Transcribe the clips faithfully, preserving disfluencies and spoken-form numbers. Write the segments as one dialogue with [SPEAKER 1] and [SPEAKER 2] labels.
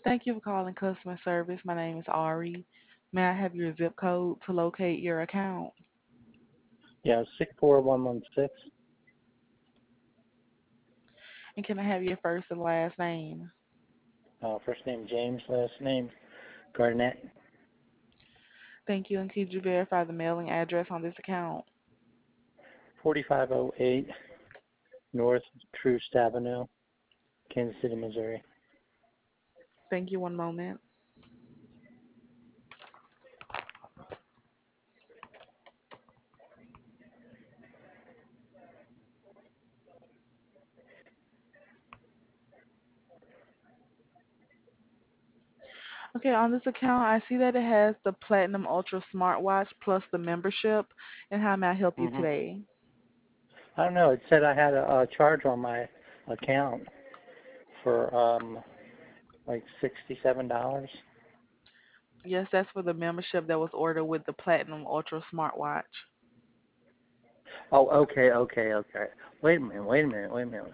[SPEAKER 1] Thank you for calling customer service. My name is Ari. May I have your zip code to locate your account?
[SPEAKER 2] Yeah, six four one one six.
[SPEAKER 1] And can I have your first and last name?
[SPEAKER 2] Uh, first name James, last name Garnett.
[SPEAKER 1] Thank you. And could you verify the mailing address on this account?
[SPEAKER 2] forty-five oh eight North Troost Avenue, Kansas City, Missouri.
[SPEAKER 1] Thank you. One moment. Okay, on this account, I see that it has the Platinum Ultra smartwatch plus the membership. And how may I help you
[SPEAKER 2] hmm
[SPEAKER 1] today?
[SPEAKER 2] I don't know. It said I had a, a charge on my account for um like sixty-seven dollars.
[SPEAKER 1] Yes, that's for the membership that was ordered with the Platinum Ultra smartwatch.
[SPEAKER 2] Oh, okay, okay, okay. Wait a minute, wait a minute, wait a minute.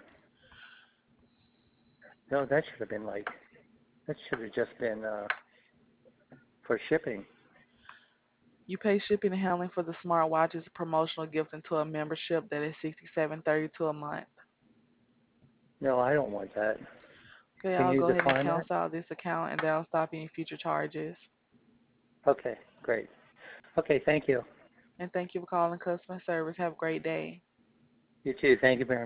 [SPEAKER 2] No, that should have been like that should have just been uh for shipping.
[SPEAKER 1] You pay shipping and handling for the smartwatch as a promotional gift into a membership that is sixty-seven thirty-two a month.
[SPEAKER 2] No, I don't want that.
[SPEAKER 1] Okay,
[SPEAKER 2] Can
[SPEAKER 1] I'll
[SPEAKER 2] you
[SPEAKER 1] go ahead and
[SPEAKER 2] decline that?
[SPEAKER 1] cancel out this account and that'll stop any future charges.
[SPEAKER 2] Okay, great. Okay, thank you.
[SPEAKER 1] And thank you for calling customer service. Have a great day.
[SPEAKER 2] You too. Thank you very much.